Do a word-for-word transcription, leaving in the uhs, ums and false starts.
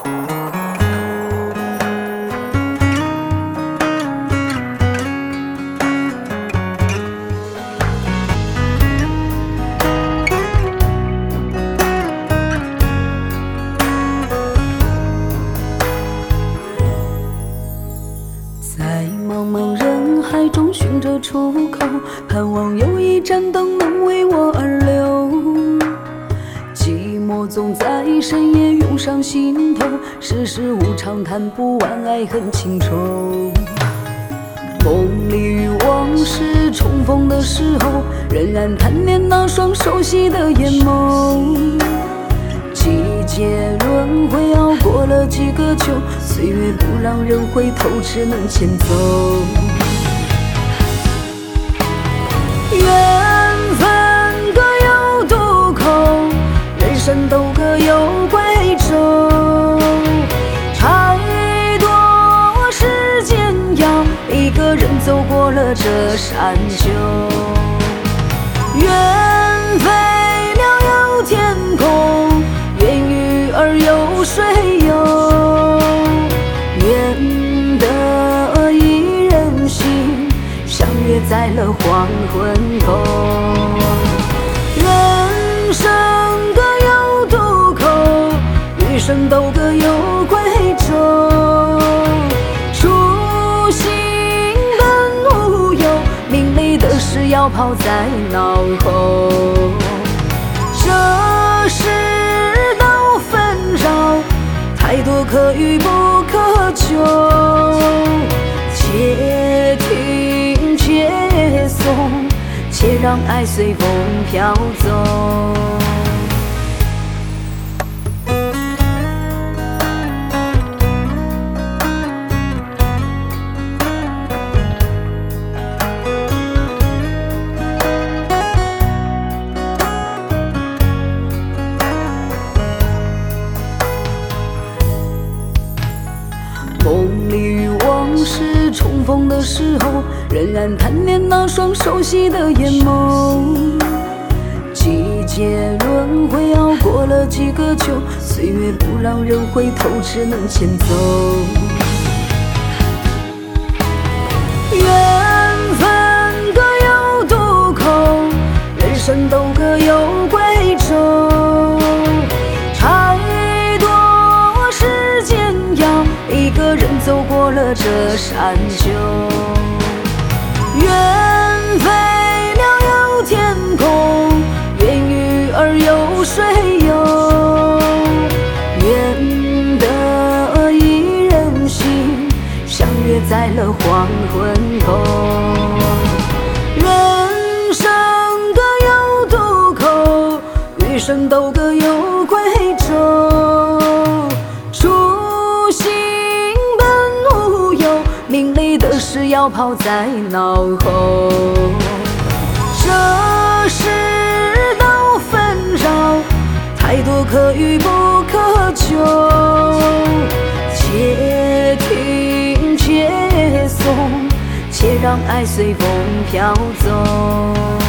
在茫茫人海中寻着出口，盼望有一盏灯能为我而留。寂寞总在深夜涌上心头，世事无常，谈不完爱恨情仇。梦里与往事重逢的时候，仍然贪恋那双熟悉的眼眸。季节轮回，熬过了几个秋，岁月不让人回头，只能牵走。缘分各有渡口，人生都各有归舟。太多时间要一个人走过了这山丘，缘飞鸟有天空，缘鱼儿有水游，愿得一人心，相约在了黄昏后。人生各有渡口，余生都各有归舟。初心本无忧，名利的事要抛在脑后。这世道纷扰，太多可遇不可求，且听且颂，且让爱随风飘走。梦里与往事重逢的时候，仍然贪恋那双熟悉的眼眸。季节轮回，熬过了几个秋，岁月不让人回头，只能牵走。缘分各有渡口，人生都各有归舟。一个人走过了这山丘，缘飞鸟有天空，缘鱼儿有水游，愿得一人心，相约在了黄昏后。人生各有渡口，余生都各有归舟。名利的事要抛在脑后。这世道纷扰，太多可遇不可求，且听且颂，且让爱随风飘走。